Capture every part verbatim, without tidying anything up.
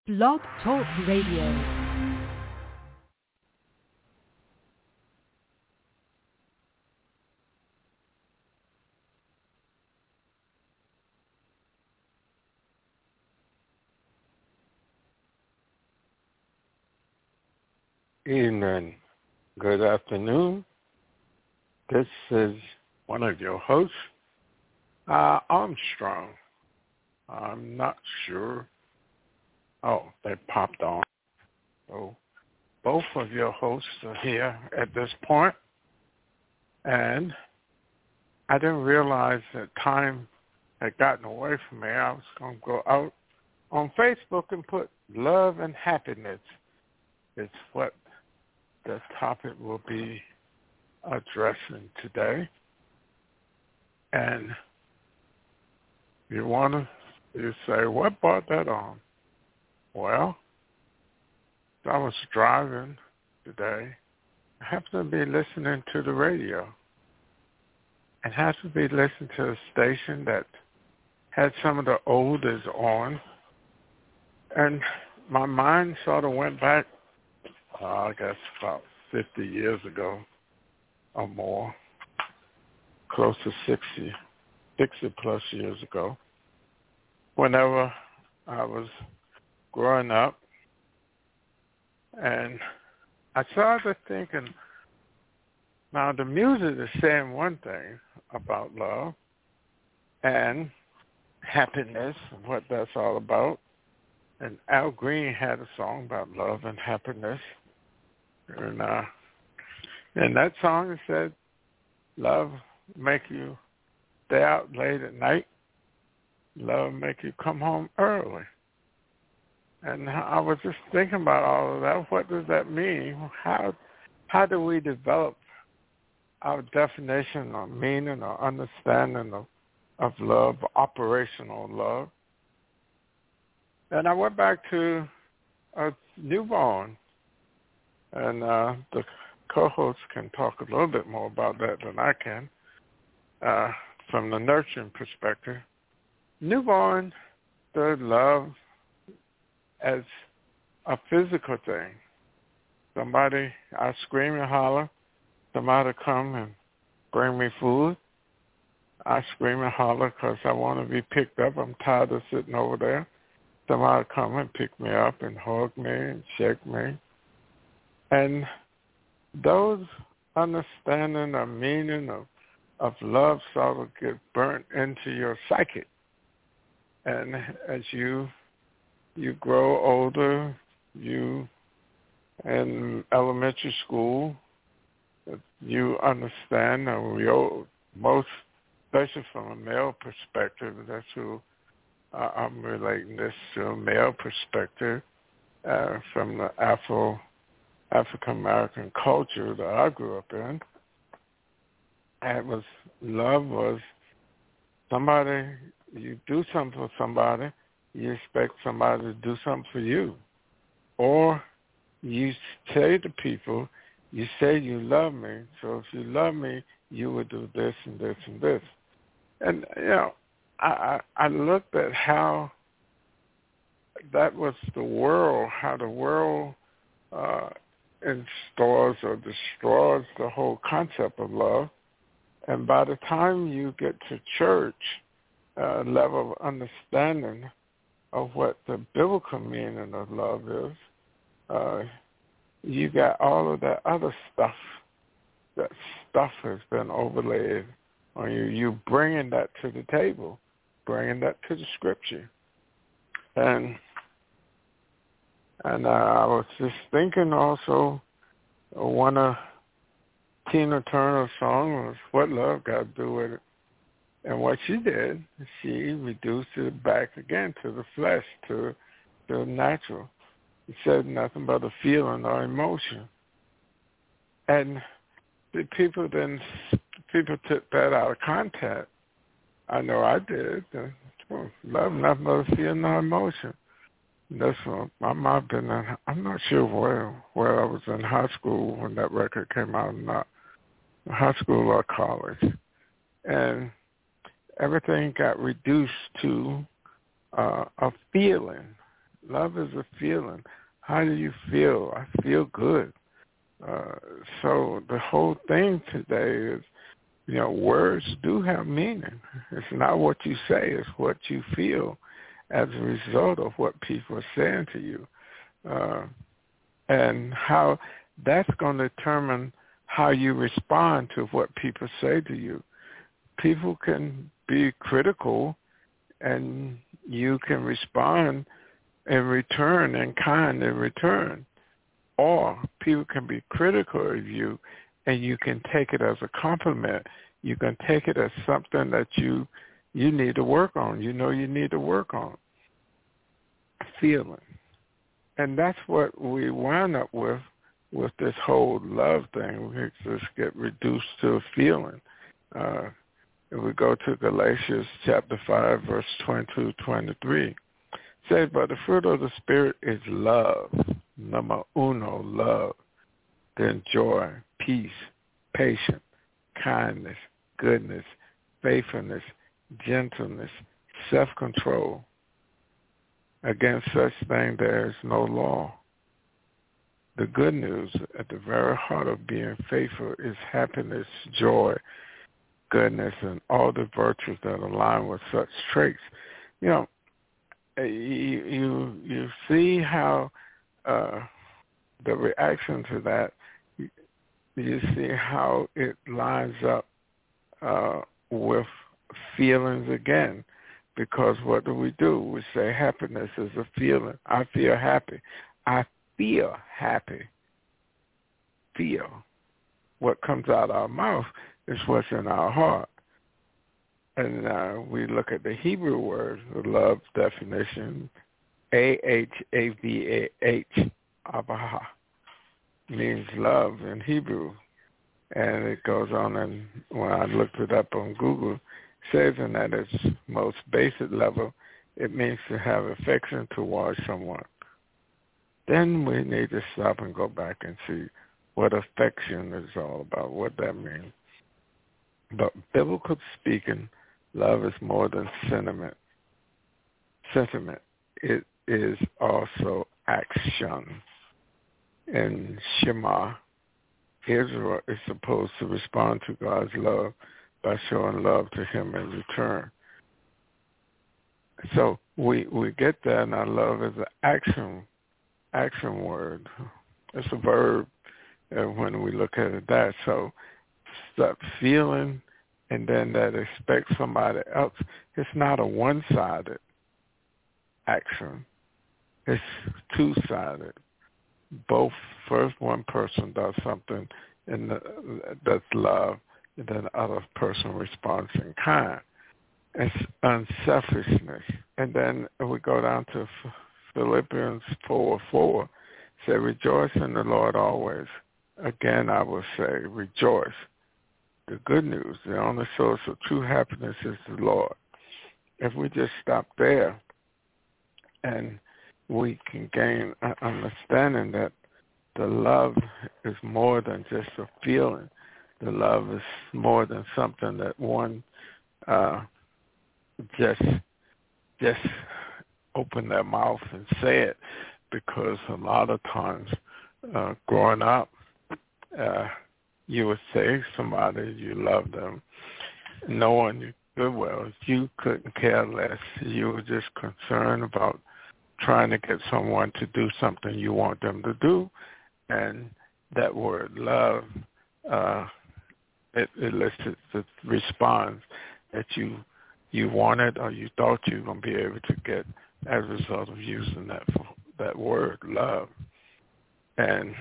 Blog Talk Radio. Evening. Good afternoon. This is one of your hosts, uh, Armstrong. I'm not sure. Oh, they popped on. So both of your hosts are here at this point, and I didn't realize that time had gotten away from me. I was going to go out on Facebook and put love and happiness. It's what the topic will be addressing today. And you want to, you say, what brought that on? Well, I was driving today. I happened to be listening to the radio. And happened to be listening to a station that had some of the oldies on. And my mind sort of went back, uh, I guess, about fifty years ago or more, close to sixty, sixty plus years ago, whenever I was growing up. And I started thinking, now the music is saying one thing about love and happiness and what that's all about. And Al Green had a song about love and happiness. And uh, in that song it said, love make you stay out late at night. Love make you come home early. And I was just thinking about all of that. What does that mean? How how do we develop our definition or meaning or understanding of, of love, operational love? And I went back to a newborn, and uh, the co-hosts can talk a little bit more about that than I can uh, from the nurturing perspective. Newborn, the love as a physical thing. Somebody, I scream and holler, somebody come and bring me food. I scream and holler because I want to be picked up. I'm tired of sitting over there. Somebody come and pick me up and hug me and shake me. And those understanding or meaning of, of love sort of get burnt into your psyche. And as you you grow older, you in elementary school, you understand, or we all, most, especially from a male perspective, that's who uh, I'm relating this to, a male perspective, uh, from the Afro, African-American culture that I grew up in. And it was, love was somebody, you do something for somebody, you expect somebody to do something for you. Or you say to people, you say you love me, so if you love me, you would do this and this and this. And, you know, I, I, I looked at how that was the world, how the world uh, installs or destroys the whole concept of love. And by the time you get to church, uh, level of understanding of what the biblical meaning of love is, uh, you got all of that other stuff. That stuff has been overlaid on you. You bringing that to the table, bringing that to the scripture. And and uh, I was just thinking also, uh, one of Tina Turner's songs was "What Love Got to Do with It." And what she did, she reduced it back again to the flesh, to the natural. It said nothing but a feeling or emotion. And the people then, people took that out of context. I know I did. Love nothing but a feeling or emotion. That's what I might have been in, I'm not sure where, where I was in high school when that record came out or not. High school or college. And everything got reduced to uh, a feeling, Love is a feeling. How do you feel? I feel good. Uh, so the whole thing today is, you know, words do have meaning. It's not what you say, it's what you feel as a result of what people are saying to you. Uh, and how that's going to determine how you respond to what people say to you. People can be critical, and you can respond in return, and kind in return. Or people can be critical of you, and you can take it as a compliment. You can take it as something that you you need to work on. You know you need to work on. Feeling. And that's what we wind up with with this whole love thing. We just get reduced to a feeling. Uh, if we go to Galatians chapter five, verse twenty-two, twenty-three, it says, but the fruit of the Spirit is love. Number uno, love. Then joy, peace, patience, kindness, goodness, faithfulness, gentleness, self-control. Against such thing there is no law. The good news at the very heart of being faithful is happiness, joy, goodness, and all the virtues that align with such traits. You know, you you, you see how uh, the reaction to that, you, you see how it lines up uh, with feelings again. Because what do we do? We say happiness is a feeling. I feel happy. I feel happy. Feel. What comes out of our mouth is what's in our heart. And uh, we look at the Hebrew word, the love definition, A H A V A H, Abah, means love in Hebrew. And it goes on, and when I looked it up on Google, says in at its most basic level, it means to have affection towards someone. Then we need to stop and go back and see what affection is all about, what that means. But biblical speaking, love is more than sentiment. Sentiment. It is also action. In Shema, Israel is supposed to respond to God's love by showing love to him in return. So we we get that, and our love is an action, action word. It's a verb uh, when we look at it that. So stop feeling and then that expect somebody else. It's not a one-sided action. It's two-sided. Both, first one person does something and the, that's love, and then the other person responds in kind. It's unselfishness. And then we go down to Philippians four four. Say, rejoice in the Lord always. Again, I will say, rejoice. The good news, the only source of true happiness is the Lord. If we just stop there and we can gain an understanding that the love is more than just a feeling. The love is more than something that one uh, just just open their mouth and say it, because a lot of times uh, growing up, uh, you would say to somebody you love them, knowing you good well, you couldn't care less. You were just concerned about trying to get someone to do something you want them to do, and that word love, uh, it elicits the response that you you wanted or you thought you were going to be able to get as a result of using that that word, love. And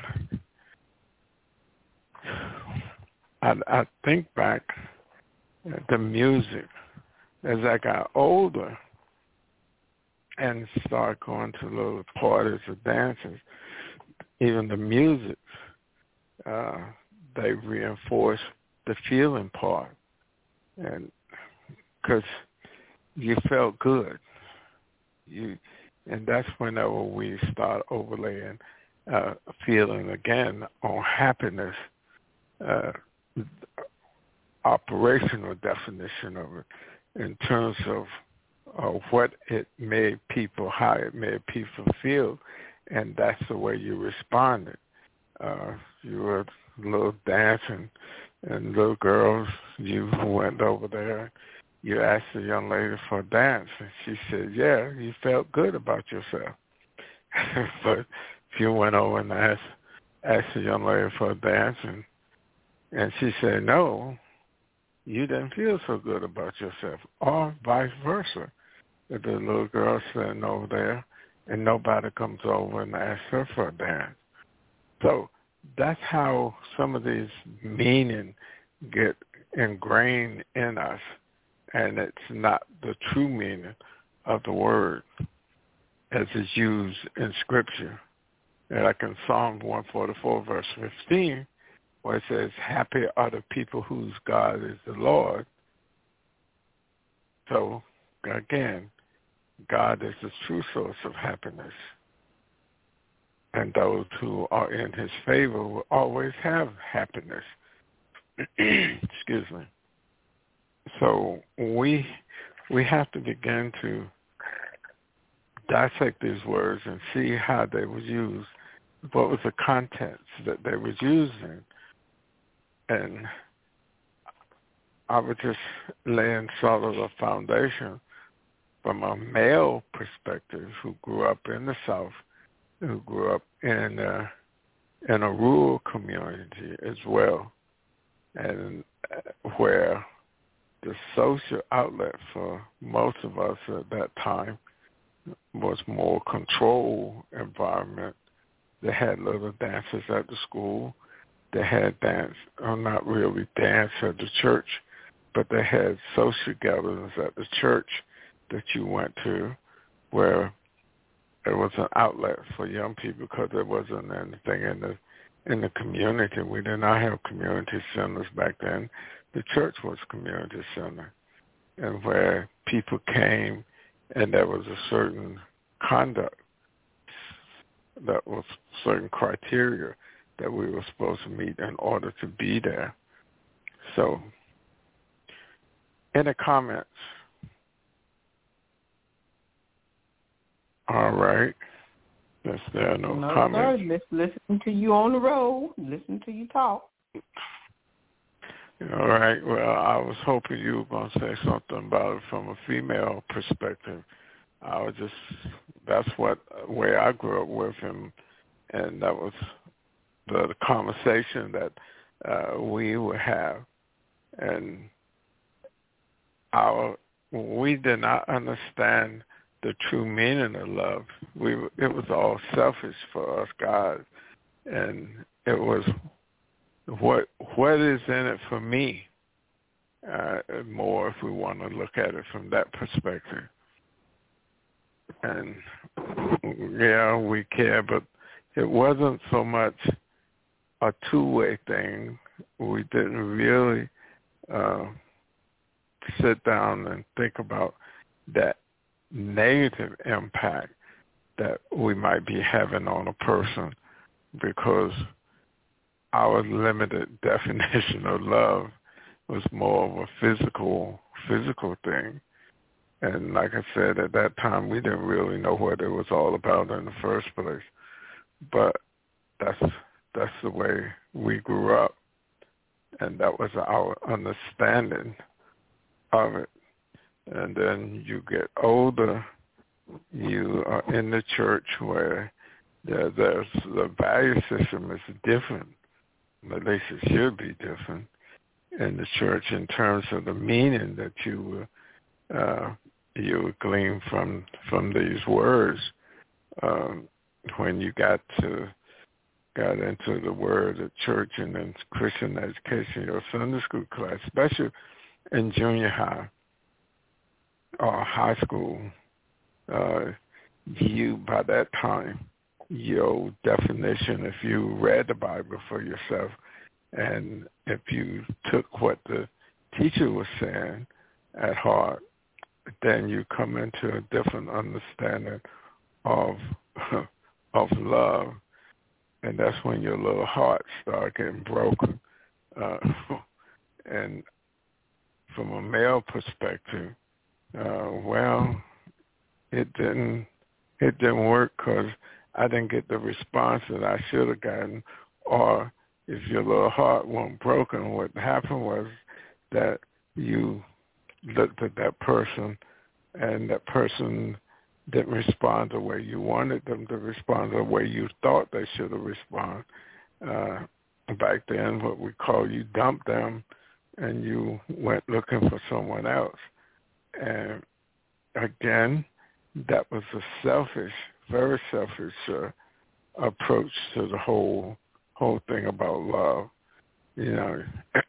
I, I think back at the music as I got older and started going to little parties or dances. Even the music, uh, they reinforce the feeling part, and because you felt good, you, and that's whenever we start overlaying uh, feeling again on happiness. Uh, operational definition of it in terms of or what it made people, how it made people feel, and that's the way you responded. Uh, you were a little dancing, and little girls, you went over there, you asked the young lady for a dance, and she said, yeah, you felt good about yourself. But if you went over and asked, asked the young lady for a dance, and, and she said no, you didn't feel so good about yourself, or vice versa. If the little girl sitting over there and nobody comes over and asks her for a dance. So that's how some of these meaning get ingrained in us, and it's not the true meaning of the word as it's used in Scripture. And like in Psalm one forty-four, verse fifteen, where it says, happy are the people whose God is the Lord. So, again, God is the true source of happiness. And those who are in his favor will always have happiness. Excuse me. So we we have to begin to dissect these words and see how they were used, what was the contents that they were used in. And I was just laying sort of a foundation from a male perspective who grew up in the South, who grew up in a, in a rural community as well, and where the social outlet for most of us at that time was more controlled environment. They had little dances at the school. They had dance, or not really dance at the church, but they had social gatherings at the church that you went to where it was an outlet for young people because there wasn't anything in the in the community. We did not have community centers back then. The church was community center, and where people came, and there was a certain conduct, that was certain criteria that we were supposed to meet in order to be there. So, any comments? All right. Yes, there are no, no comments. Sir. Let's listen to you on the road. Listen to you talk. All right. Well, I was hoping you were going to say something about it from a female perspective. I was just, that's what, way I grew up with him, and that was the, the conversation that uh, we would have. And our, we did not understand the true meaning of love. We, it was all selfish for us guys, and it was what what is in it for me, uh, more if we want to look at it from that perspective. And yeah, we care, but it wasn't so much a two-way thing. We didn't really uh, sit down and think about that negative impact that we might be having on a person, because our limited definition of love was more of a physical physical thing. And like I said, at that time, we didn't really know what it was all about in the first place. But that's that's the way we grew up, and that was our understanding of it. And then you get older, you are in the church where there, there's the value system is different. At least it should be different in the church in terms of the meaning that you uh, you would glean from from these words. Um, when you got to got into the word of church and then Christian education, your Sunday school class, especially in junior high or high school, uh, you by that time, your definition, if you read the Bible for yourself and if you took what the teacher was saying at heart, then you come into a different understanding of of love, and that's when your little heart start getting broken. Uh, and from a male perspective, uh, well, it didn't it didn't work because I didn't get the response that I should have gotten. Or if your little heart wasn't broken, what happened was that you looked at that person and that person didn't respond the way you wanted them to respond, the way you thought they should have responded. Uh, back then, what we call you dumped them, and you went looking for someone else. And again, that was a selfish, very selfish uh, approach to the whole whole thing about love. You know,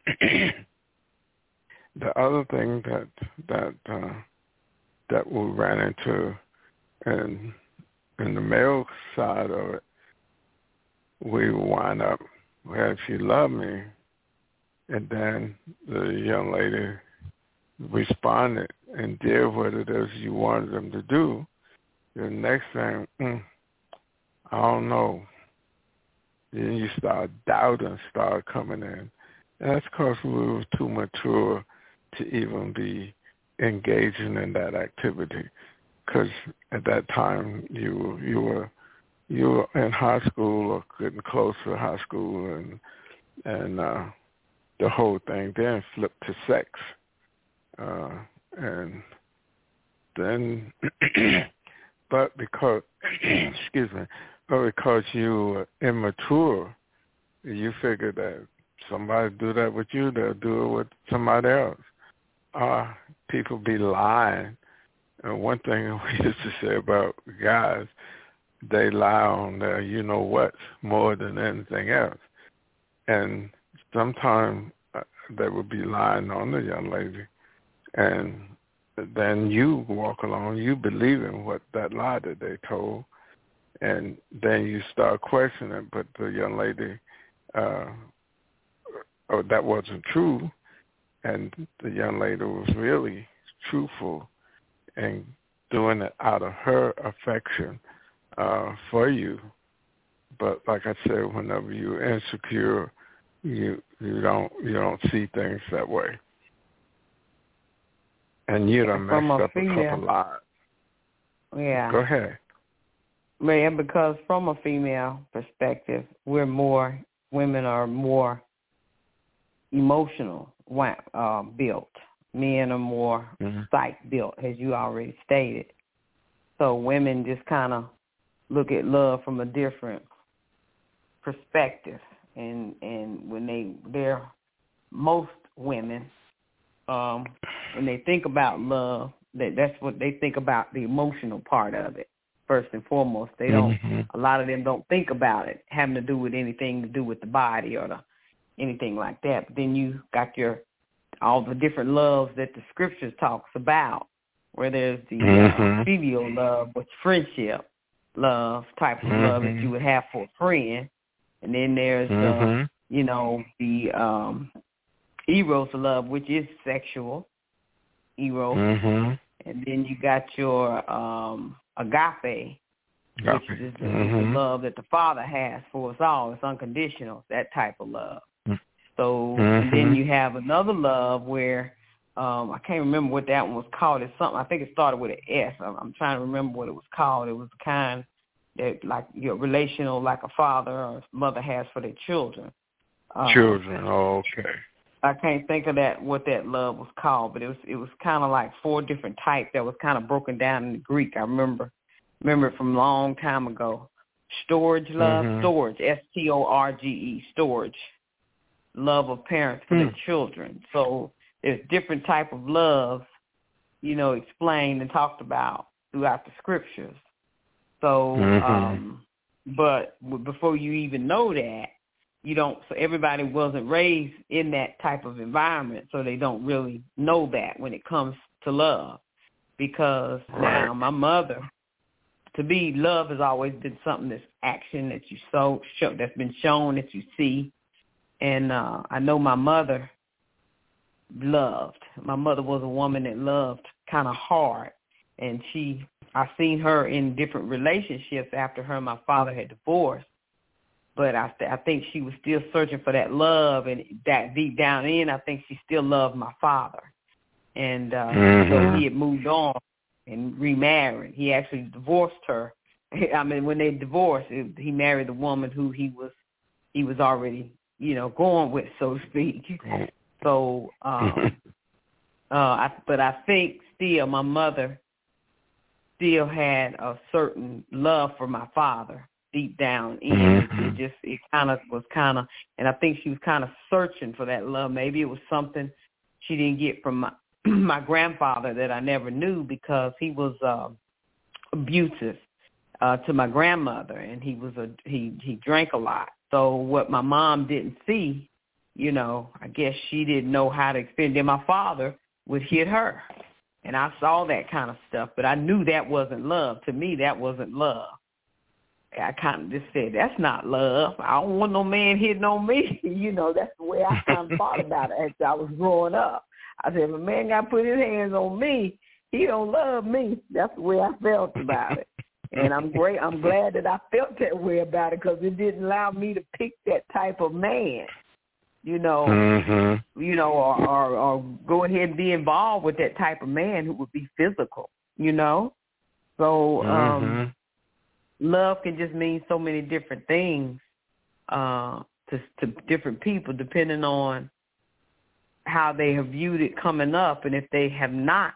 the other thing that that uh, that we ran into, and in the male side of it, we wind up, well, if you love me, and then the young lady responded and did what it is you wanted them to do, the next thing, mm, I don't know. Then you start doubting, start coming in. And that's because we were too mature to even be engaging in that activity. Because at that time you you were you were in high school or getting close to high school, and and uh, the whole thing then flipped to sex, uh, and then, but because excuse me, but because you were immature, you figured that somebody do that with you, they'll do it with somebody else. Uh, people be lying. And one thing we used to say about guys, they lie on their you-know-what more than anything else. And sometimes uh, they would be lying on the young lady. And then you walk along, you believe in what that lie that they told. And then you start questioning, but the young lady, uh, oh, that wasn't true. And the young lady was really truthful and doing it out of her affection uh, for you. But like I said, whenever you're insecure, you you don't you don't see things that way, and you done messed From a up female, a couple lives. Yeah. Go ahead. Yeah, because from a female perspective, we're more women are more emotional uh, built. Men are more mm-hmm. psych built, as you already stated. So women just kind of look at love from a different perspective, and and when they they're most women, um, when they think about love, that that's what they think about, the emotional part of it. First and foremost, they don't. Mm-hmm. A lot of them don't think about it having to do with anything to do with the body or the anything like that. But then you got your all the different loves that the scriptures talks about, where there's the mm-hmm. uh, filial love, which is friendship love, type of mm-hmm. love that you would have for a friend. And then there's, mm-hmm. uh, you know, the um, eros love, which is sexual, eros. Mm-hmm. And then you got your um, agape, agape, which is the, mm-hmm. the love that the Father has for us all. It's unconditional, that type of love. So mm-hmm. and then you have another love where um, I can't remember what that one was called. It's something, I think it started with an S. I'm, I'm trying to remember what it was called. It was the kind that like your relational, like a father or mother has for their children. Um, children, oh, okay. I can't think of that what that love was called, but it was it was kind of like four different types that was kind of broken down in the Greek. I remember remember it from a long time ago. Storge love, mm-hmm. storge, S T O R G E, storge. Love of parents for mm. their children. So there's different type of love, you know, explained and talked about throughout the scriptures. So, mm-hmm. um, but before you even know that, you don't, so everybody wasn't raised in that type of environment, so they don't really know that when it comes to love. Because right. now my mother, to me, love has always been something that's action that you so, show, that's been shown that you see. And uh, I know my mother loved. My mother was a woman that loved kind of hard. And she, I seen her in different relationships after her and my father had divorced. But I, I think she was still searching for that love. And that deep down in, I think she still loved my father. and uh, mm-hmm. so he had moved on and remarried. He actually divorced her. I mean, when they divorced, it, he married the woman who he was he was already, you know, going with, so to speak. So, um, uh, I, but I think still my mother still had a certain love for my father deep down in. Mm-hmm. It, it just, it kind of was kind of, and I think she was kind of searching for that love. Maybe it was something she didn't get from my, my grandfather that I never knew, because he was uh, abusive uh, to my grandmother, and he was a he he drank a lot. So what my mom didn't see, you know, I guess she didn't know how to experience. Then my father would hit her, and I saw that kind of stuff, but I knew that wasn't love. To me, that wasn't love. I kind of just said, that's not love. I don't want no man hitting on me. You know, that's the way I kind of thought about it as I was growing up. I said, if a man got to put his hands on me, he don't love me. That's the way I felt about it. And I'm great. I'm glad that I felt that way about it, because it didn't allow me to pick that type of man, you know, mm-hmm. you know, or, or, or go ahead and be involved with that type of man who would be physical, you know. So um, mm-hmm. love can just mean so many different things uh, to, to different people, depending on how they have viewed it coming up, and if they have not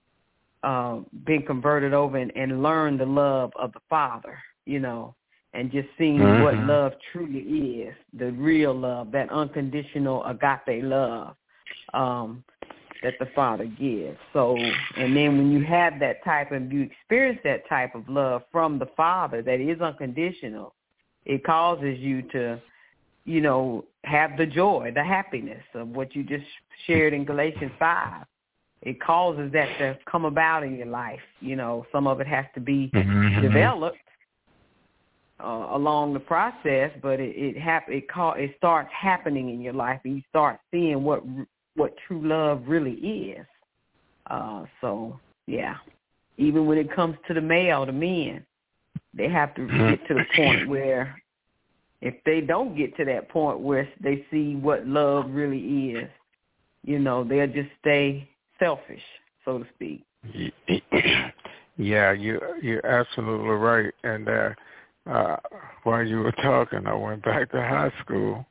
uh, been converted over and, and learned the love of the Father, you know, and just seeing mm-hmm. what love truly is, the real love, that unconditional agape love um, that the Father gives. So, and then when you have that type of, you experience that type of love from the Father that is unconditional, it causes you to, you know, have the joy, the happiness of what you just shared in Galatians five. It causes that to come about in your life. You know, some of it has to be mm-hmm. developed uh, along the process, but it it, hap- it, call- it starts happening in your life, and you start seeing what what true love really is. Uh, so, yeah, even when it comes to the male, the men, they have to get to the point where, if they don't get to that point where they see what love really is, you know, they'll just stay selfish, so to speak. Yeah, you, you're absolutely right. And uh, uh, while you were talking, I went back to high school,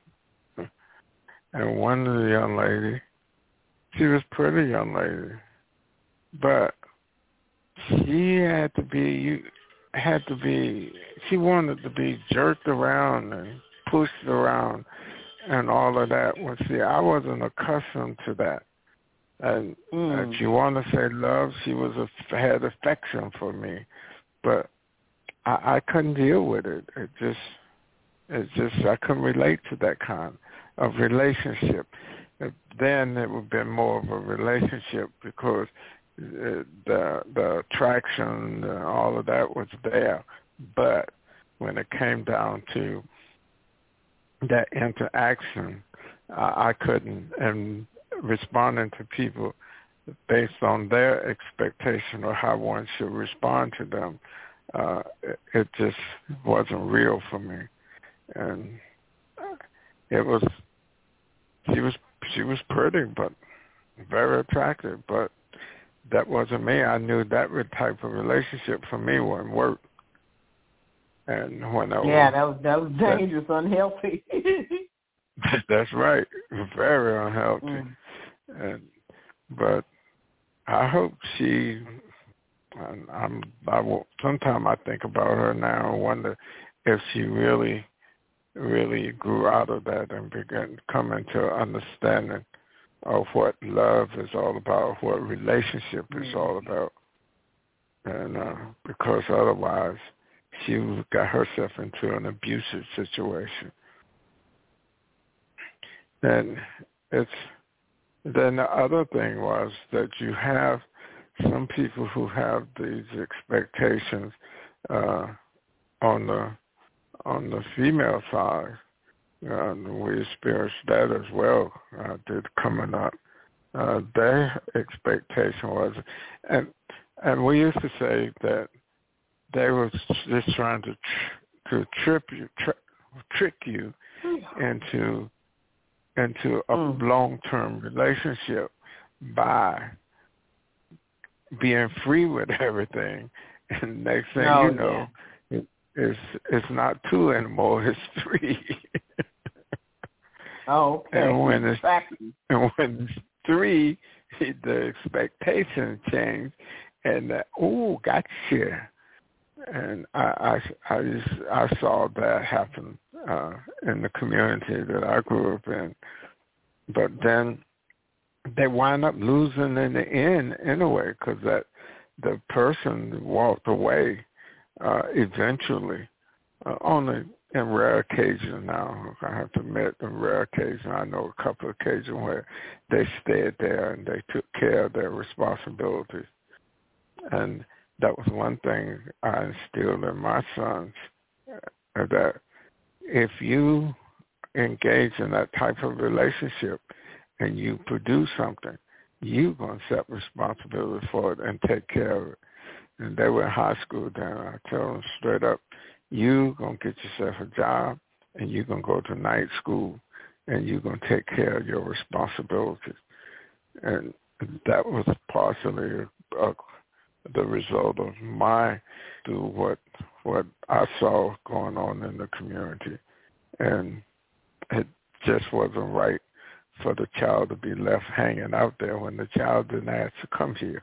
and one of the young ladies, she was a pretty young lady, but she had to be, you had to be, she wanted to be jerked around and pushed around and all of that. Well, see, I wasn't accustomed to that. And mm. if you want to say love, she was a, had affection for me, but I, I couldn't deal with it. It just, it just, I couldn't relate to that kind of relationship. Then it would have been more of a relationship, because the the attraction, all of that was there. But when it came down to that interaction, I, I couldn't. And responding to people based on their expectation of how one should respond to them, uh, it, it just wasn't real for me. And it was, she was she was pretty, but very attractive, but that wasn't me. I knew that type of relationship for me wouldn't work. And when I yeah, was, that was that was dangerous, that, unhealthy. That's right, very unhealthy. Mm. And but I hope she. And I'm. I will. Sometimes I think about her now and wonder if she really, really grew out of that and began coming to understanding of what love is all about, what relationship is mm. all about. And uh, because otherwise, she got herself into an abusive situation. And it's then the other thing was that you have some people who have these expectations uh, on the on the female side. Uh, we experienced that as well. Uh, did coming up, uh, their expectation was, and and we used to say that they were just trying to tr- to trip you, tri- trick you into into a mm. long-term relationship, by being free with everything. And next thing oh, you know, yeah. it, it's it's not two anymore, it's three. Oh, okay. And when it's, exactly. and when it's three, the expectations change, and that, oh, gotcha. And I, I, I just I saw that happen uh, in the community that I grew up in. But then they wind up losing in the end anyway, because that the person walked away uh, eventually. Uh, only in rare occasions now, I have to admit, in rare occasions, I know a couple of occasions where they stayed there and they took care of their responsibilities. And that was one thing I instilled in my sons, uh, that if you engage in that type of relationship and you produce something, you're going to accept responsibility for it and take care of it. And they were in high school then. I tell them straight up, you're going to get yourself a job and you're going to go to night school and you're going to take care of your responsibilities. And that was partially uh, the result of my, through what what I saw going on in the community. And it just wasn't right for the child to be left hanging out there when the child didn't ask to come here.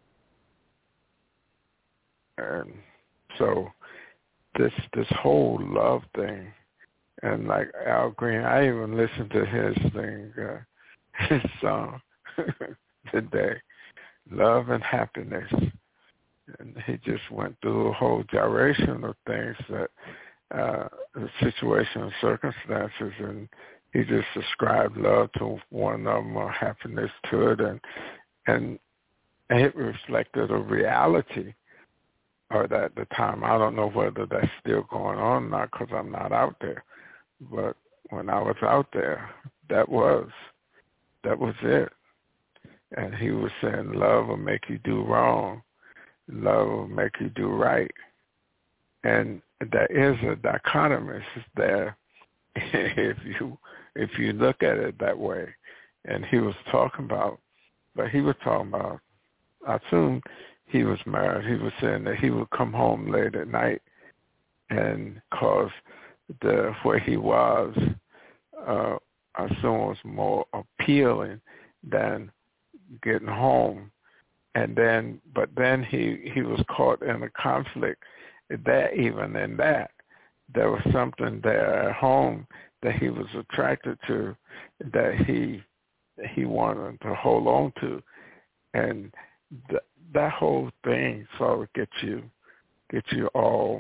And so this this whole love thing, and like Al Green, I even listened to his thing, uh, his song today, Love and Happiness. And he just went through a whole gyration of things, that uh, the situation and circumstances, and he just ascribed love to one of them or happiness to it, and and it reflected a reality, or that at the time, I don't know whether that's still going on or not because I'm not out there, but when I was out there, that was, that was it. And he was saying love will make you do wrong. Love will make you do right. And there is a dichotomy there if you if you look at it that way. And he was talking about, but he was talking about, I assume he was married. He was saying that he would come home late at night, and cause the where he was, uh, I assume was more appealing than getting home. And then, but then he, he was caught in a conflict that even in that, there was something there at home that he was attracted to, that he he wanted to hold on to. And th- that whole thing sort of gets you, gets you all,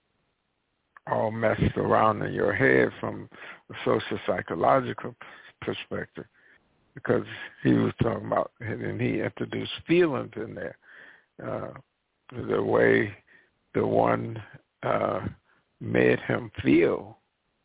all messed around in your head from a social psychological perspective. Because he was talking about, and he introduced feelings in there. Uh, the way the one uh, made him feel.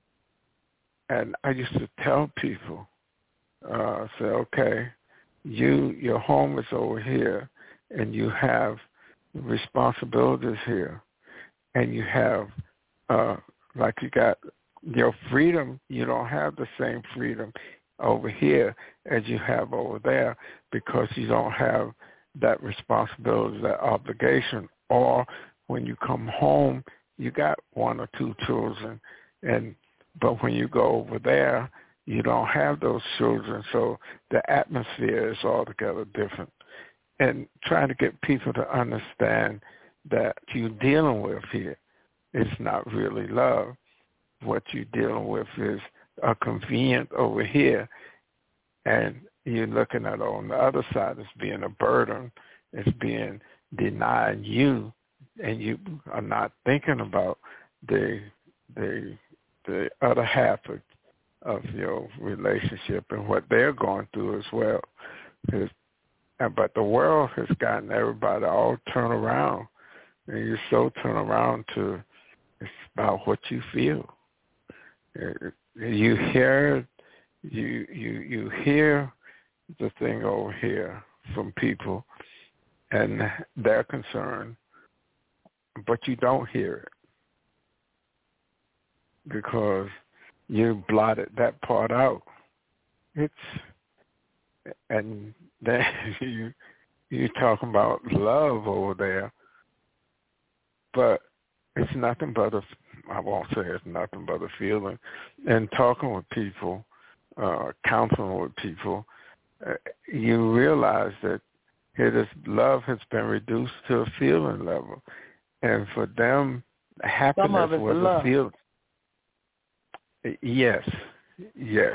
And I used to tell people, uh, say, okay, you your home is over here, and you have responsibilities here, and you have, uh, like you got your freedom, you don't have the same freedom over here as you have over there, because you don't have that responsibility, that obligation. Or when you come home, you got one or two children, and but when you go over there, you don't have those children, so the atmosphere is altogether different. And trying to get people to understand that you're dealing with here is not really love. What you're dealing with is a convenient over here, and you're looking at it on the other side as being a burden. It's being denied you, and you are not thinking about the the the other half of, of your relationship and what they're going through as well. It's, but the world has gotten everybody all turn around, and you're so turn around to it's about what you feel. You hear, you you you hear the thing over here from people, and they're concerned, but you don't hear it because you blotted that part out. It's and then you you talking about love over there, but it's nothing but a, I won't say it's nothing but a feeling. And talking with people, uh, counseling with people, uh, you realize that here this love has been reduced to a feeling level. And for them, happiness was a feeling. Yes, yes.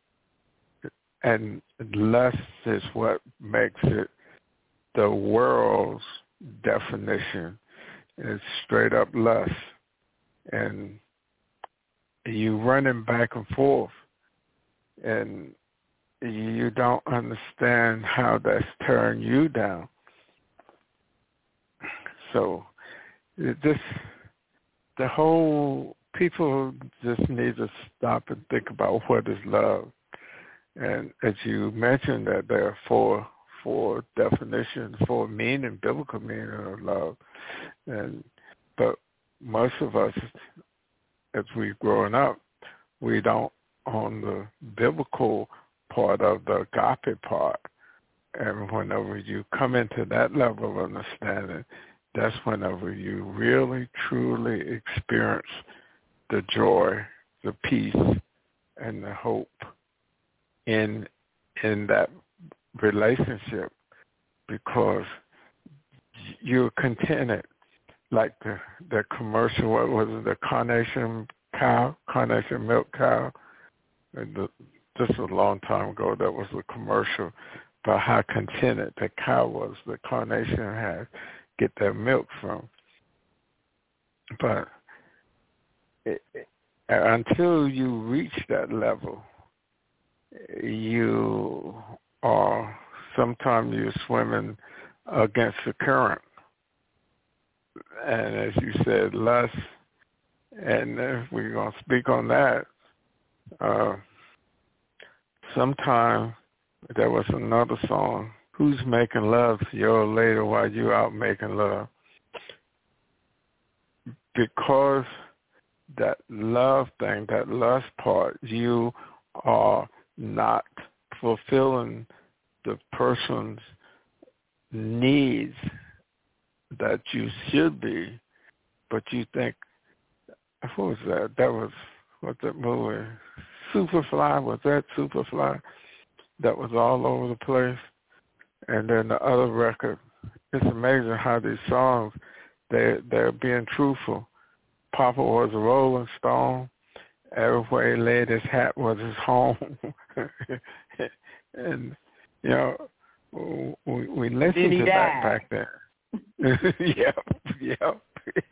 And lust is what makes it the world's definition. It's straight up lust. And you running back and forth, and you don't understand how that's tearing you down. So this, the whole, people just need to stop and think about what is love. And as you mentioned, that there are four, four definitions, four meaning, biblical meaning of love. And but most of us, as we've grown up, we don't on the biblical part of the agape part. And whenever you come into that level of understanding, that's whenever you really, truly experience the joy, the peace, and the hope in in that relationship, because you're contented. Like the the commercial, what was it, the Carnation cow, Carnation milk cow? And the, just a long time ago, that was a commercial about how contented the cow was, the Carnation had get their milk from. But it, it, until you reach that level, you are, sometimes you're swimming against the current. And as you said, lust, and if we're going to speak on that, uh, sometime there was another song, who's making love to your lady while you out making love? Because that love thing, that lust part, you are not fulfilling the person's needs that you should be, but you think, what was that? That was, what's that movie? Superfly, was that Superfly? That was all over the place. And then the other record, it's amazing how these songs, they're, they're being truthful. Papa was a Rolling Stone. Everywhere he laid his hat was his home. And, you know, we, we listened to that back then. Yep, yep.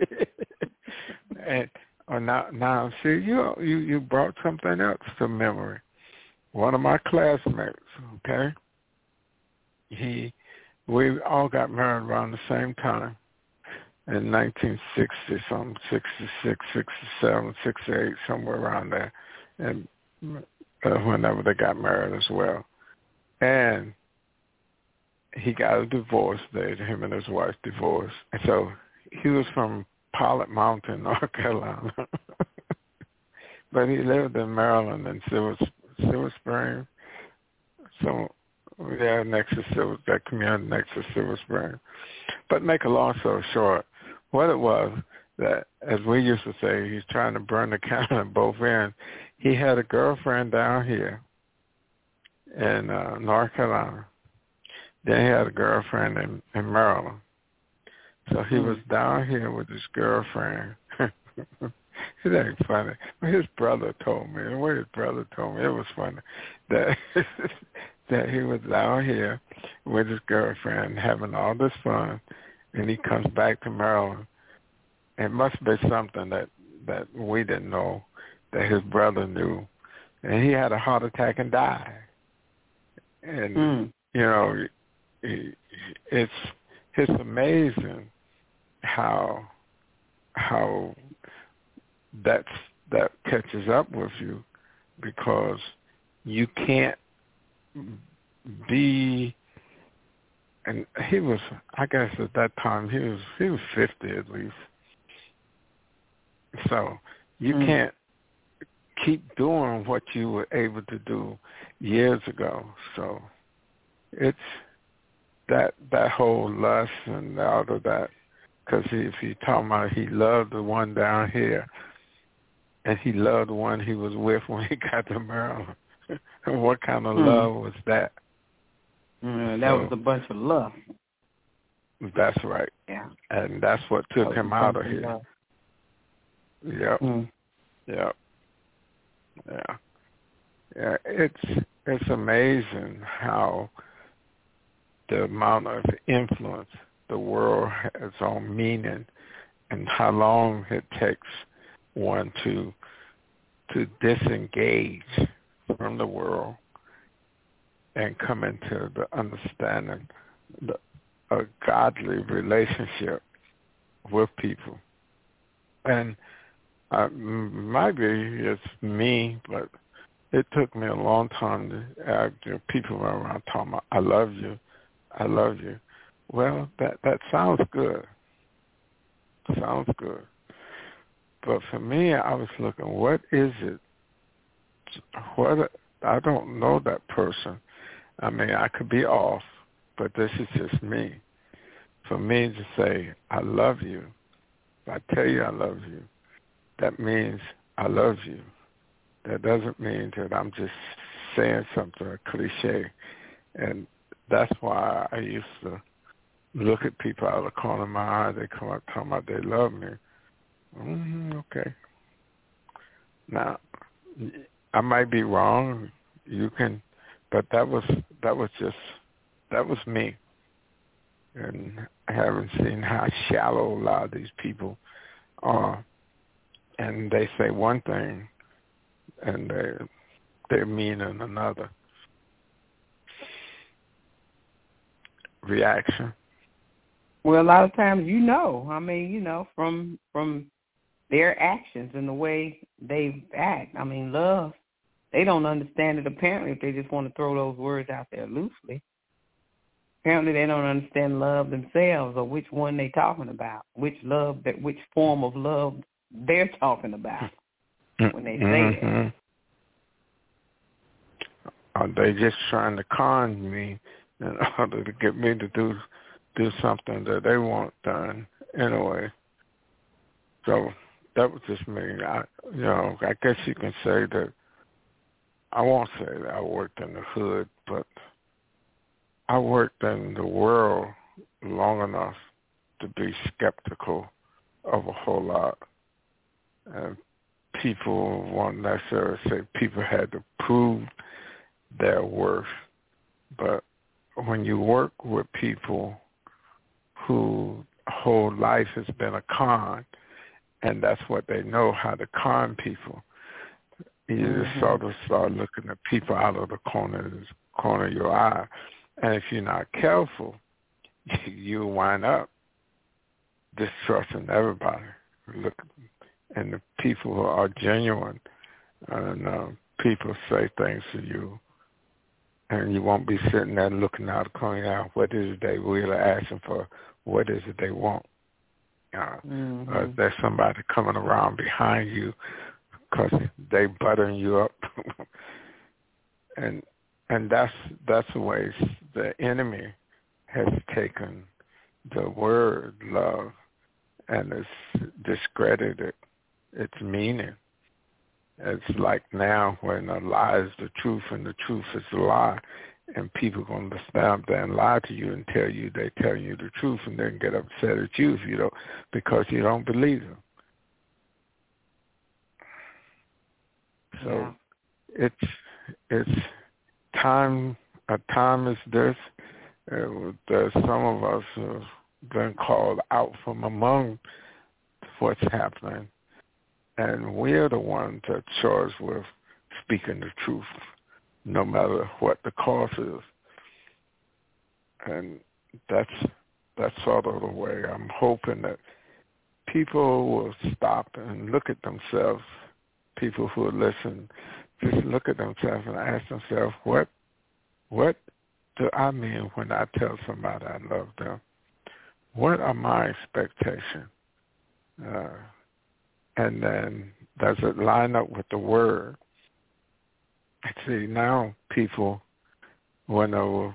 And oh, now, now, see, you you you brought something else to memory. One of my classmates, okay, he, we all got married around the same time in nineteen sixty, something, sixty-six, sixty-seven, sixty-eight, somewhere around there, and uh, whenever they got married as well. And he got a divorce there, him and his wife divorced. And so he was from Pilot Mountain, North Carolina. But he lived in Maryland and Silver, Silver Spring. So, yeah, next to Silver, that community next to Silver Spring. But make a long story short, what it was that, as we used to say, he's trying to burn the candle at both ends. He had a girlfriend down here in uh, North Carolina. Then he had a girlfriend in, in Maryland. So he was down here with his girlfriend. It ain't funny. His brother told me, the way his brother told me, it was funny, that that he was down here with his girlfriend having all this fun, and he comes back to Maryland. It must be something that, that we didn't know, that his brother knew. And he had a heart attack and died. And, mm. you know, it's it's amazing how how that's that catches up with you, because you can't be. And he was, I guess at that time he was he was fifty at least. So you mm. can't keep doing what you were able to do years ago. So it's that that whole lust and all of that. Because if he talking about he loved the one down here, and he loved the one he was with when he got to Maryland, what kind of mm. love was that? Mm, that so, was a bunch of love. That's right. Yeah. And that's what took him out of here. Love. Yep. Mm. Yep. Yeah. Yeah. It's it's amazing how the amount of influence the world has on meaning, and how long it takes one to to disengage from the world and come into the understanding the, a godly relationship with people. And uh, maybe it's me, but it took me a long time to uh, you know, people were around talking about, I love you, I love you. Well, that, that sounds good. Sounds good. But for me, I was looking, what is it? What I don't know that person. I mean, I could be off, but this is just me. For me to say, I love you, if I tell you I love you, that means I love you. That doesn't mean that I'm just saying something, a cliche. And that's why I used to look at people out of the corner of my eye. They come up talking about they love me. Mm-hmm, okay. Now, I might be wrong. You can, but that was that was just that was me. And I haven't seen how shallow a lot of these people are. And they say one thing, and they they're meaning another. Reaction. Well, a lot of times, you know, I mean, you know, from from their actions and the way they act. I mean, love, they don't understand it apparently if they just want to throw those words out there loosely. Apparently they don't understand love themselves or which one they're talking about, which love, that which form of love they're talking about when they say mm-hmm. that. Are they just trying to con me in order to get me to do do something that they want done anyway? So that was just me. I, you know, I guess you can say that, I won't say that I worked in the hood, but I worked in the world long enough to be skeptical of a whole lot. And people won't necessarily say people had to prove their worth, but when you work with people whose whole life has been a con, and that's what they know, how to con people, you mm-hmm. just sort of start looking at people out of the corner, corner of your eye. And if you're not careful, you wind up distrusting everybody. Look, and the people who are genuine, and uh, people say things to you, and you won't be sitting there looking out the corner out, what is it they really asking for? What is it they want? Uh, mm-hmm. uh, there's somebody coming around behind you because they buttering you up, and and that's that's the way the enemy has taken the word love and it's discredited its meaning. It's like now when a lie is the truth and the truth is a lie, and people going to stand there and lie to you and tell you they tell you the truth, and then get upset at you if you don't, because you don't believe them. So yeah. it's it's time. A time is this. Uh, there's some of us who have been called out from among what's happening, and we're the ones that are charged with speaking the truth, no matter what the cause is. And that's that's sort of the way I'm hoping that people will stop and look at themselves. People who listen, just look at themselves and ask themselves, what what do I mean when I tell somebody I love them? What are my expectations? Uh, and then does it line up with the word? See, now people, when they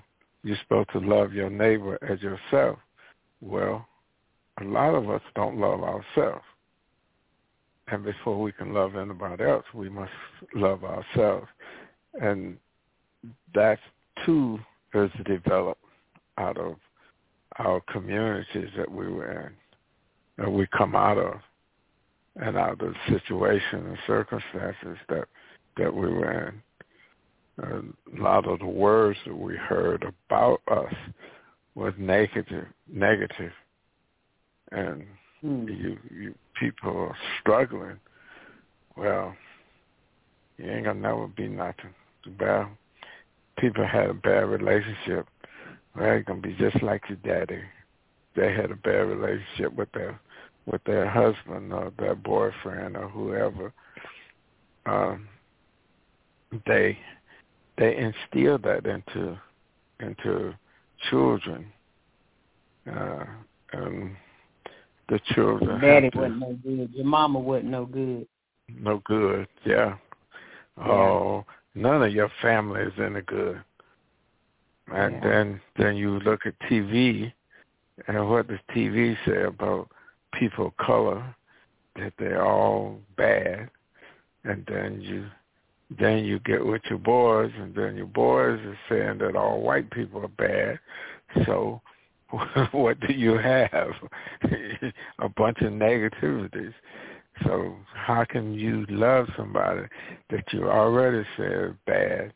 you're supposed to love your neighbor as yourself. Well, a lot of us don't love ourselves. And before we can love anybody else, we must love ourselves. And that, too, is developed out of our communities that we were in, that we come out of, and out of the situation and circumstances that, that we were in. And a lot of the words that we heard about us was negative, negative. And mm. you, you people are struggling. Well, you ain't gonna never be nothing. Bad. People had a bad relationship. Well, it's gonna be just like your daddy. They had a bad relationship with their with their husband or their boyfriend or whoever. Um, they they instilled that into into children, uh, and the children. Your daddy wasn't no good. Your mama wasn't no good. No good, yeah. yeah. Oh, none of your family is any good. And yeah. then then you look at T V, and what does T V say about people of color? That they're all bad. And then you then you get with your boys, and then your boys are saying that all white people are bad. So what do you have? A bunch of negativities. So how can you love somebody that you already said is bad?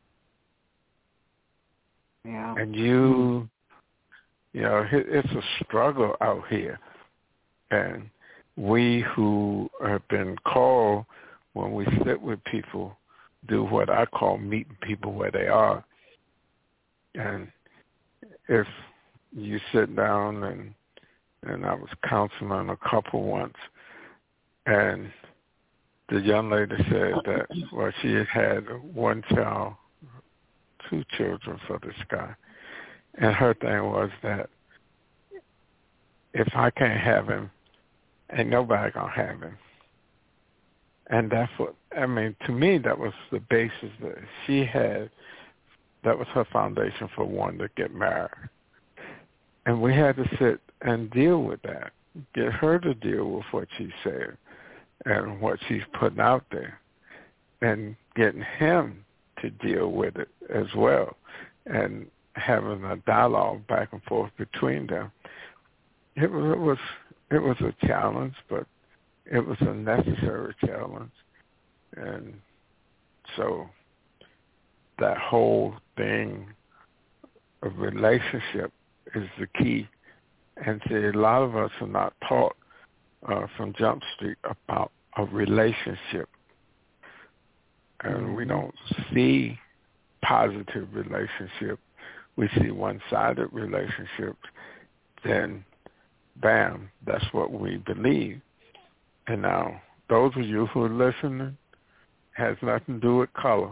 Yeah. And you, you know, it's a struggle out here. And we who have been called, when we sit with people, do what I call meeting people where they are. And if you sit down, and and I was counseling a couple once, and the young lady said that, well, she had had one child, two children for this guy. And her thing was that if I can't have him, ain't nobody going to have him. And that's what, I mean, to me, that was the basis that she had. That was her foundation for wanting to get married. And we had to sit and deal with that, get her to deal with what she said and what she's putting out there, and getting him to deal with it as well, and having a dialogue back and forth between them. It was, it was, it was a challenge, but it was a necessary challenge. And so that whole thing of relationship is the key. And see, a lot of us are not taught uh, from Jump Street about a relationship. And mm-hmm. we don't see positive relationship. We see one-sided relationships. Then, bam, that's what we believe. And now, those of you who are listening, has nothing to do with color.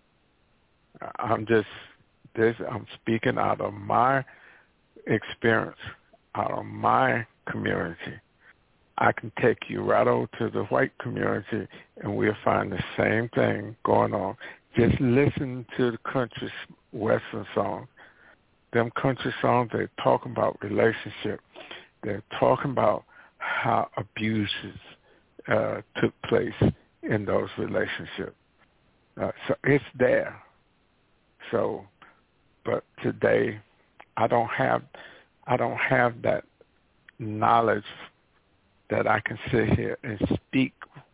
I'm just, this, I'm speaking out of my experience, out of my community. I can take you right over to the white community, and we'll find the same thing going on. Just listen to the country western songs. Them country songs, they're talking about relationship. They're talking about how abuses uh, took place in those relationships. Uh, so it's there. So, but today, I don't have, I don't have that knowledge that I can sit here and speak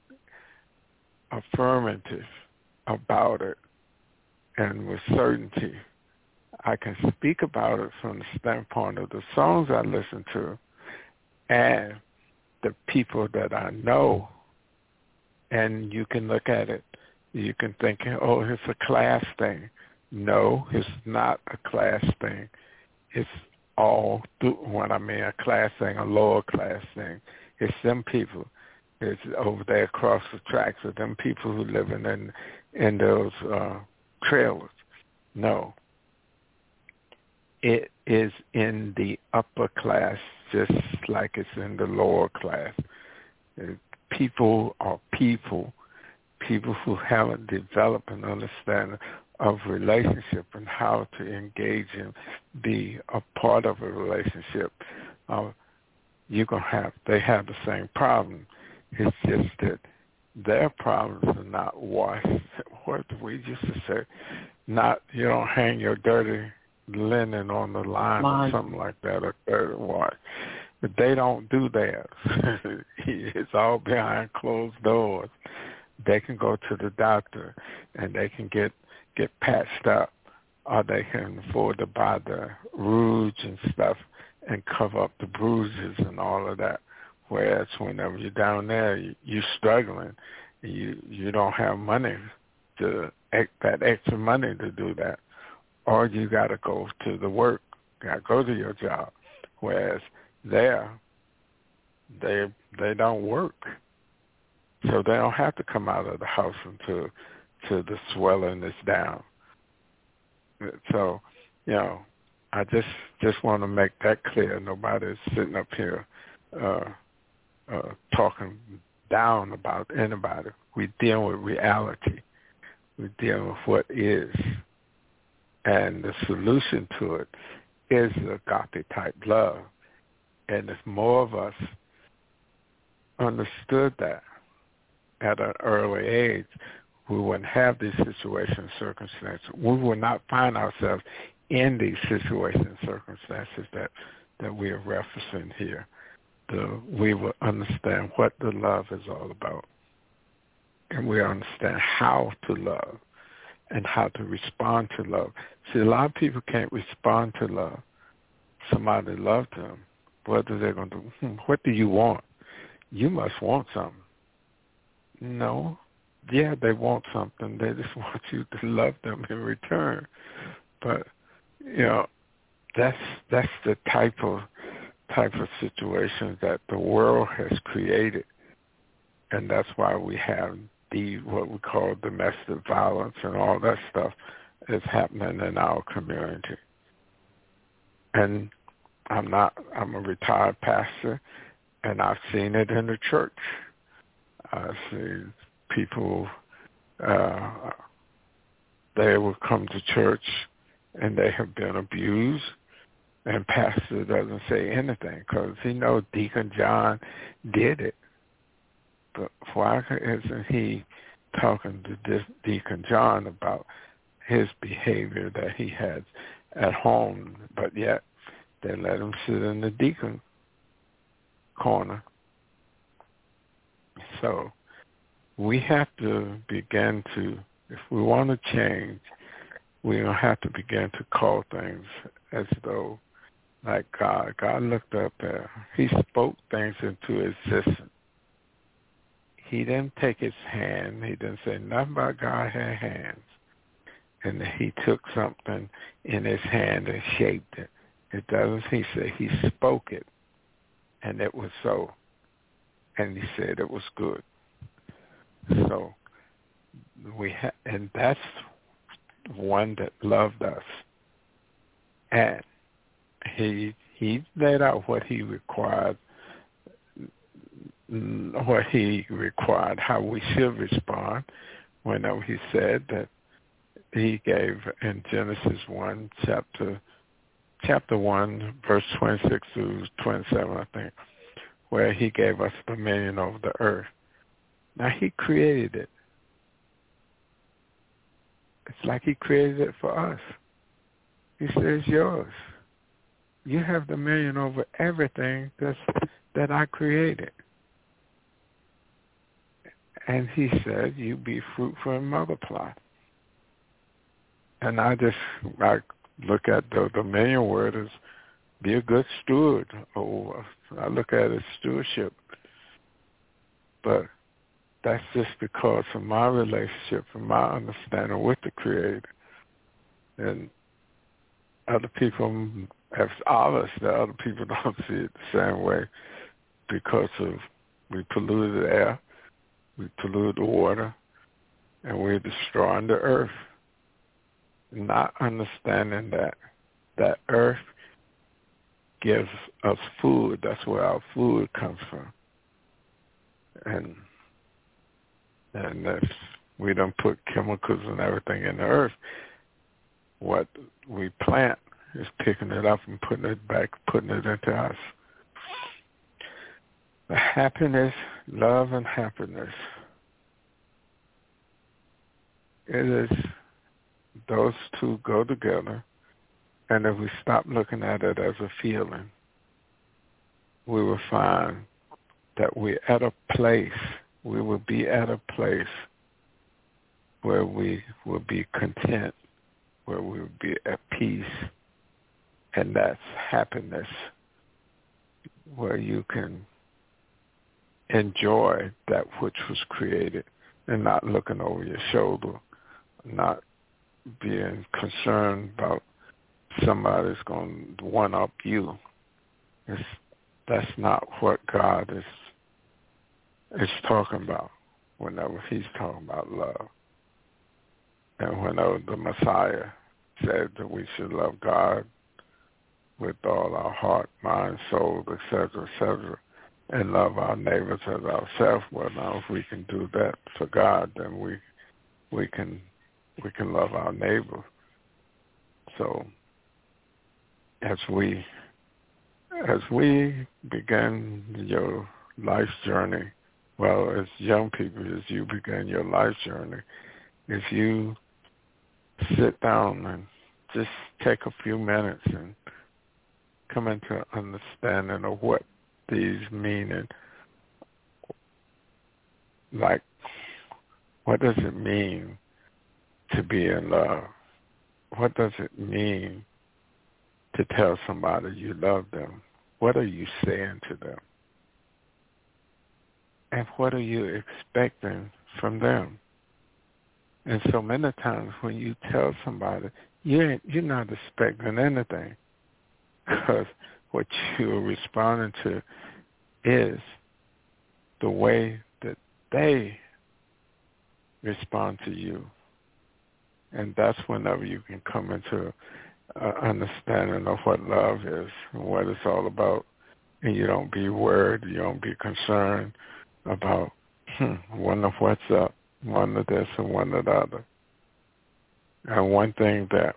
affirmative about it, and with certainty. I can speak about it from the standpoint of the songs I listen to and the people that I know. And you can look at it. You can think, oh, it's a class thing. No, it's not a class thing. It's all, through, when I mean a class thing, a lower class thing. It's them people. It's over there across the tracks of them people who live in in, in those uh, trailers. No. It is in the upper class just like it's in the lower class. People are people, people who haven't developed an understanding of relationship and how to engage and be a part of a relationship, uh, you're gonna have they have the same problem. It's just that their problems are not washed. What we used to say, not you don't hang your dirty linen on the line or something like that, or dirty wash. But they don't do that. It's all behind closed doors. They can go to the doctor and they can get get patched up, or they can afford to buy the rouge and stuff and cover up the bruises and all of that. Whereas whenever you're down there, you, you're struggling. You you don't have money to that extra money to do that, or you got to go to the work, got to go to your job. Whereas there, they they don't work, so they don't have to come out of the house until till the swelling is down. So, you know, I just just want to make that clear. Nobody's sitting up here uh, uh, talking down about anybody. We deal with reality. We deal with what is, and the solution to it is agape type love. And if more of us understood that at an early age, we wouldn't have these situations, circumstances. We would not find ourselves in these situations, circumstances that, that we are referencing here. The, we will understand what the love is all about. And we understand how to love and how to respond to love. See, a lot of people can't respond to love. Somebody loved them. What are they going to do? Hmm, what do you want? You must want something. No. Yeah, they want something. They just want you to love them in return. But, you know, that's that's the type of type of situation that the world has created. And that's why we have the what we call domestic violence and all that stuff is happening in our community. And I'm not I'm a retired pastor, and I've seen it in the church. I see people, uh, they will come to church and they have been abused, and pastor doesn't say anything because he knows Deacon John did it. But why isn't he talking to this Deacon John about his behavior that he has at home, but yet they let him sit in the deacon corner? So we have to begin to, if we want to change, we're going to have to begin to call things as though, like God. God looked up there. He spoke things into existence. He didn't take his hand. He didn't say nothing about God had hands. And he took something in his hand and shaped it. It doesn't, he said, he spoke it, and it was so. And he said it was good. So we ha- and that's one that loved us, and he he laid out what he required, what he required, how we should respond. Whenever he said that, he gave in Genesis one, chapter chapter one, verse twenty-six through twenty-seven, I think, where he gave us dominion over the earth. Now, he created it. It's like he created it for us. He says, yours. You have dominion over everything that's, that I created. And he said, you be fruitful and multiply. And I just, I look at the dominion word as be a good steward over. I look at it as stewardship. But that's just because of my relationship and my understanding with the Creator. And other people, it's obvious that other people don't see it the same way because of we polluted the air, we polluted the water, and we're destroying the earth. Not understanding that that earth gives us food. That's where our food comes from. And And if We done put chemicals and everything in the earth. What we plant is picking it up and putting it back, putting it into us. The happiness, love and happiness. It is, those two go together. And if we stop looking at it as a feeling, we will find that we're at a place, we will be at a place where we will be content, where we will be at peace, and that's happiness, where you can enjoy that which was created and not looking over your shoulder, not being concerned about somebody's going to one-up you. It's, that's not what God is is talking about whenever he's talking about love. And whenever the Messiah said that we should love God with all our heart, mind, soul, et cetera, et cetera, and love our neighbors as ourselves, well, now if we can do that for God, then we we can we can love our neighbor. So as we as we begin your life's journey, well, as young people, as you begin your life journey, if you sit down and just take a few minutes and come into understanding of what these mean, and like, what does it mean to be in love? What does it mean to tell somebody you love them? What are you saying to them? And what are you expecting from them? And so many times when you tell somebody, you ain't, you're not expecting anything, because what you're responding to is the way that they respond to you. And that's whenever you can come into uh, understanding of what love is and what it's all about. And you don't be worried, you don't be concerned about, hmm, one of what's up, one of this and one of the other. And one thing that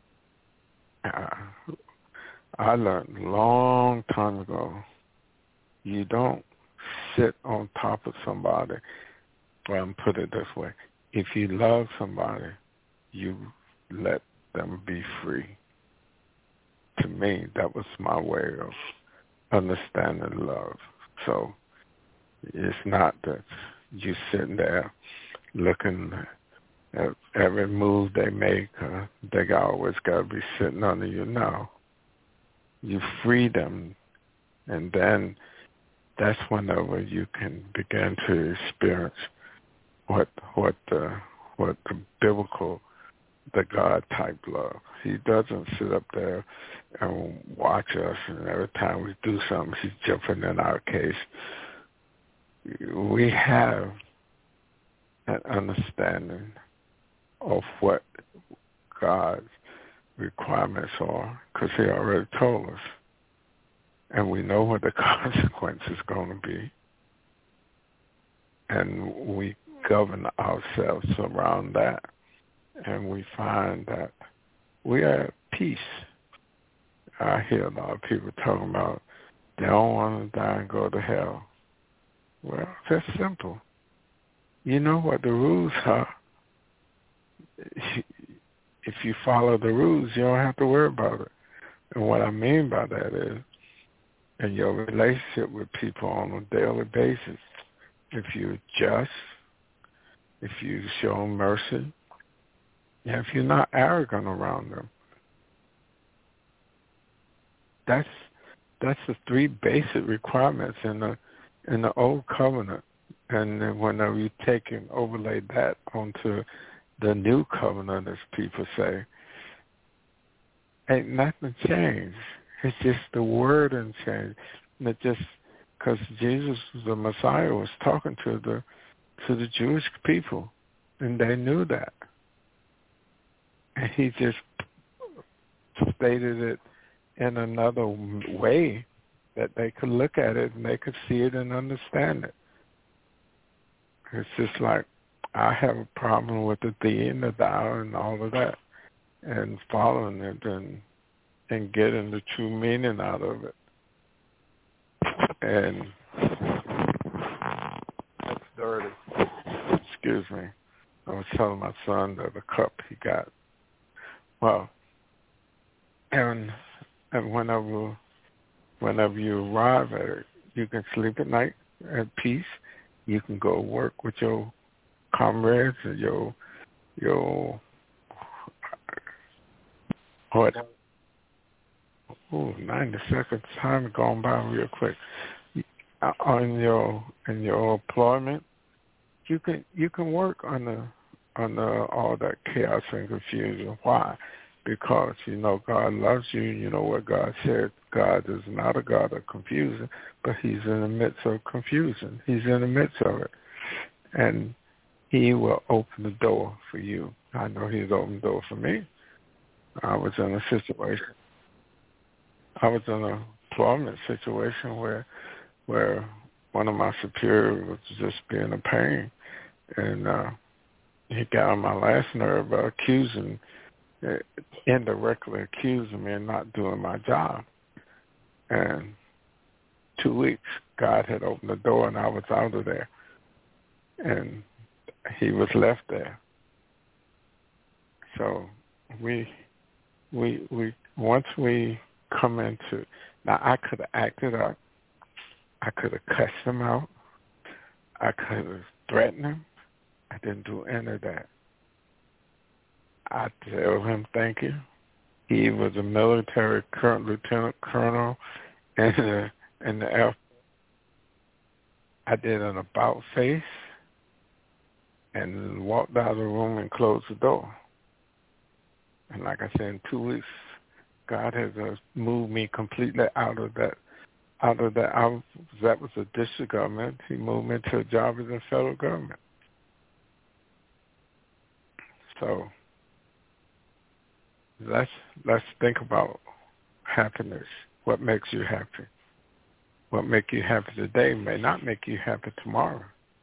uh, I learned a long time ago, you don't sit on top of somebody. Well, I'm put it this way. If you love somebody, you let them be free. To me, that was my way of understanding love. So it's not that you sitting there looking at every move they make. Uh, they always got to be sitting under you. No. You free them, and then that's whenever you can begin to experience what what the what the biblical, the God type love. He doesn't sit up there and watch us, and every time we do something, he's jumping in our case. We have an understanding of what God's requirements are, because he already told us. And we know what the consequence is going to be. And we govern ourselves around that. And we find that we are at peace. I hear a lot of people talking about they don't want to die and go to hell. Well, that's simple. You know what the rules are. If you follow the rules, you don't have to worry about it. And what I mean by that is, in your relationship with people on a daily basis, if you're just, if you show mercy, and if you're not arrogant around them, that's that's the three basic requirements in the in the old covenant. And then whenever you take and overlay that onto the new covenant, as people say, ain't nothing changed. It's just the word and change. And it just, because Jesus, the Messiah, was talking to the to the Jewish people, and they knew that. And he just stated it in another way that they could look at it and they could see it and understand it. It's just like I have a problem with the thee and the thou and all of that, and following it and and getting the true meaning out of it. And that's dirty. Excuse me. I was telling my son that the cup he got. Well, and and whenever whenever you arrive at it, you can sleep at night at peace. You can go work with your comrades and your your what? Ooh, ninety seconds. Time gone by real quick. On your in your employment, you can you can work on the on the all that chaos and confusion. Why? Because you know God loves you. You know what God said. God is not a God of confusion, but He's in the midst of confusion. He's in the midst of it, and He will open the door for you. I know He's opened the door for me. I was in a situation. I was in an employment situation where where one of my superiors was just being a pain, and uh, he got on my last nerve by accusing, uh, indirectly accusing me of not doing my job. And two weeks, God had opened the door, and I was out of there, and he was left there. So we we we once we come into now, I could have acted up. I could have cussed him out. I could have threatened him. I didn't do any of that. I tell him thank you. He was a military current lieutenant colonel in the, in the Air Force. I did an about face and walked out of the room and closed the door. And like I said, in two weeks, God has uh, moved me completely out of that. Out of that, I was, that was a district government. He moved me to a job in the federal government. So let's let's think about happiness. What makes you happy? What makes you happy today may not make you happy tomorrow.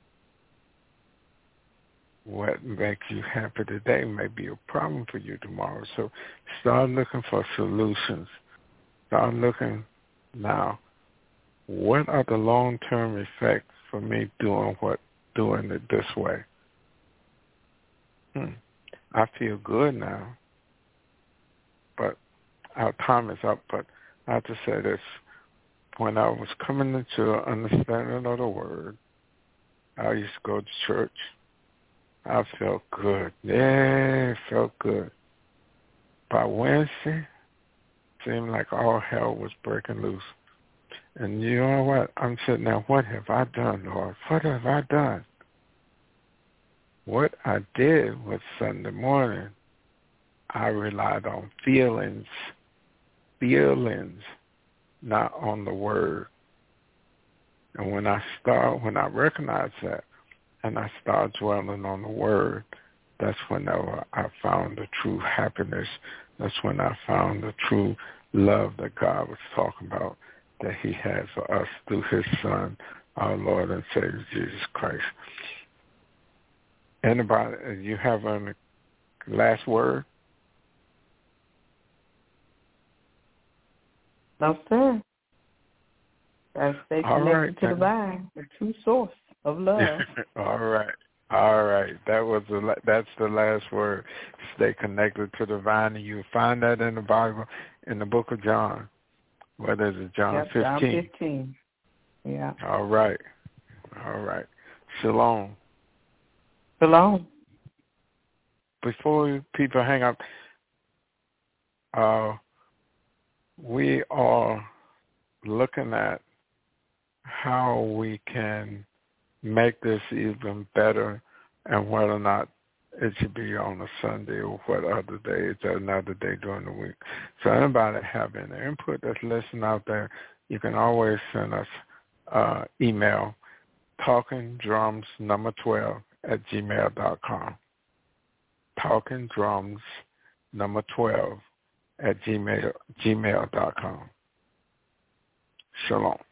What makes you happy today may be a problem for you tomorrow. So start looking for solutions. Start looking now. What are the long-term effects for me doing what doing it this way? Hmm. I feel good now, but our time is up. But I have to say this. When I was coming into understanding of the Word, I used to go to church. I felt good. Yeah, it felt good. By Wednesday, it seemed like all hell was breaking loose. And you know what? I'm sitting there, what have I done, Lord? What have I done? What I did was Sunday morning, I relied on feelings, feelings, not on the Word. And when I start, when I recognize that, and I start dwelling on the Word, that's when I, I found the true happiness. That's when I found the true love that God was talking about, that He has for us through His Son, our Lord and Savior, Jesus Christ. Anybody, you have a last word? No, sir. Gotta stay All connected right, to the vine, the true source of love. All right. All right. That was the that's the last word. Stay connected to the vine, and you find that in the Bible, in the book of John. What is it, John yep, fifteen? John fifteen. Yeah. All right. All right. Shalom. Shalom. Before people hang up, uh, we are looking at how we can make this even better and whether or not it should be on a Sunday or what other day. It's another day during the week. So anybody have any input that's listening out there, you can always send us uh, email, talkingdrums number twelve at gmail dot com. talkingdrums number twelve at gmail, gmail dot com. Shalom.